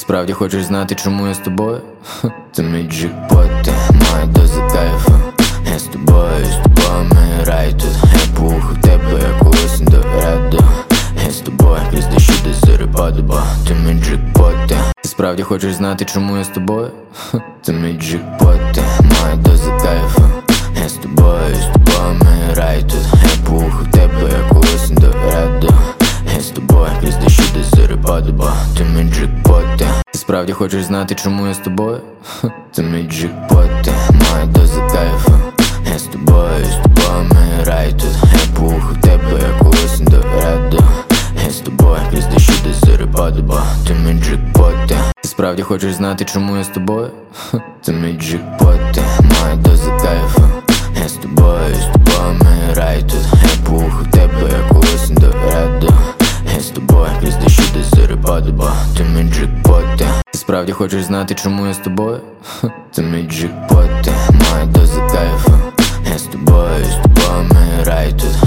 Справді хочеш знати, чому я з тобою? Це мій джекпот, ти моя доза кайфу. Я з тобою ми рай тут. Я пух у тебе, як осінь до раду. Я з тобою крізь дощі до зорі подоба. Ти мій джекпот, ти справді хочеш знати, чому я з тобою? Це мій джекпот, ти моя доза кайфу. Я з тобою ми рай тут. Я пух у тебе, як осінь до раду. Я з тобою крізь дощі до зорі подоба. Ти мій джекпот, ти справді хочеш знати, чому я з тобою? Це мій джекпот, ти моя доза кайфу. Я з тобою ми рай тут. Я пух у тебе, як осінь до раду. Я з тобою крізь дощі до зорі подоба. Ти мій джекпот, ти справді хочеш знати, чому я з тобою? Це мій джекпот, ти моя доза кайфу. Я з тобою ми рай тут. Я пух у тебе, як осінь до раду. Я з тобою крізь дощі до зорі подоба. Ти мій джекпот, ти справді хочеш знати, чому я з тобою? Це мій джекпот, ти моя доза кайфу. Я з тобою ми рай тут.